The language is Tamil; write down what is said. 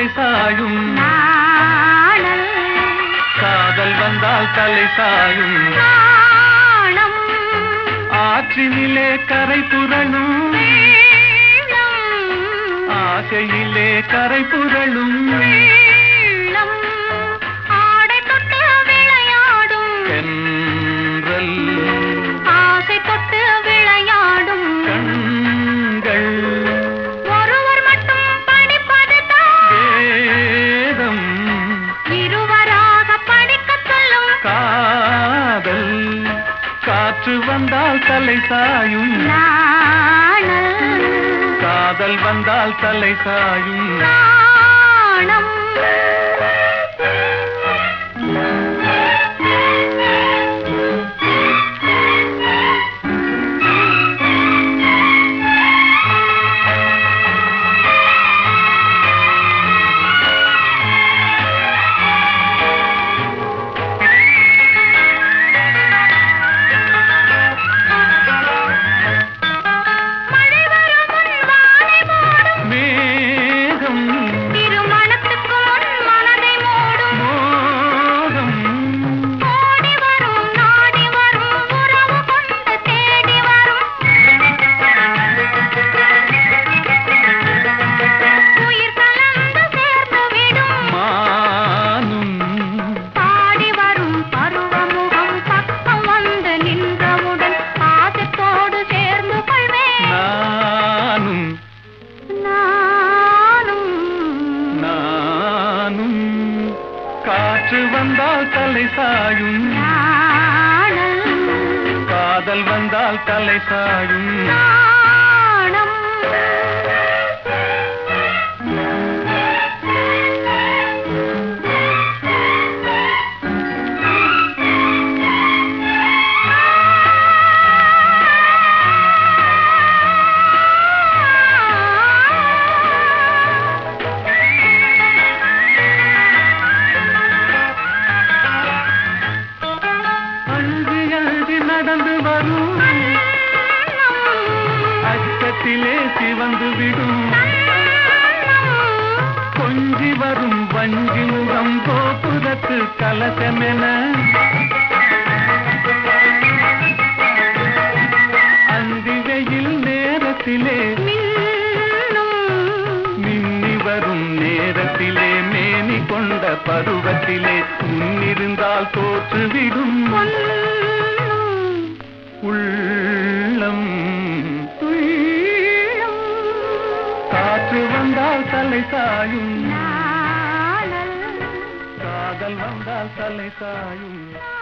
தலை சாயும் நாணல், காதல் வந்தால் தலை சாயும் நாணம், ஆற்றினிலே கரை புரளும் வெள்ளம், ஆசையிலே கரை புரளும் வெள்ளம், ஆடை தொட்டு விளையாடும் தென்றல் ஆசை தொட்டு விளையாடும் கண்கள் ஒருவர் மட்டும் படிப்பதுதான் வேதம் இருவராக படிக்கச் சொல்லும் காதல் காற்று வந்தால் தலை சாயும் நாணல், காதல் வந்தால் தலை சாயும் நாணம். மழை வரும் முன் வானை மூடும், மேகம் திருமணத்துக்கு முன் மனதை மூடும், மோகம் ஓடி வரும் நாடி வரும் உறவு கொண்டு தேடி வரும், உயிர் கலந்து சேர்ந்து விடும், மானும் பாடி வரும் பருவமுகம் பக்கம் வந்து நின்றவுடன் பாசத்தோடு சேர்ந்து கொள்வேன் நானும் நானும். நானும் காற்று வந்தால் தலை சாயும் நாணல், காதல் வந்தால் தலை சாயும் நாணம். அழுதி அழுதி நடந்து வரும் அச்சத்திலே சிவந்து விடும் கொஞ்சி வரும் வஞ்சி முகம் கோபுரத்து கலசமென அந்தி வெயில் நேரத்திலே மின்னும் மின்னி வரும் நேரத்திலே மேனி கொண்ட பருவத்திலே முன்னிருந்தால் தோற்றுவிடும் பொன்னும் உள்ளம் உள்ளம் காற்று வந்தால் தலை சாயும் நாணல், காதல் வந்தால் தலை சாயும்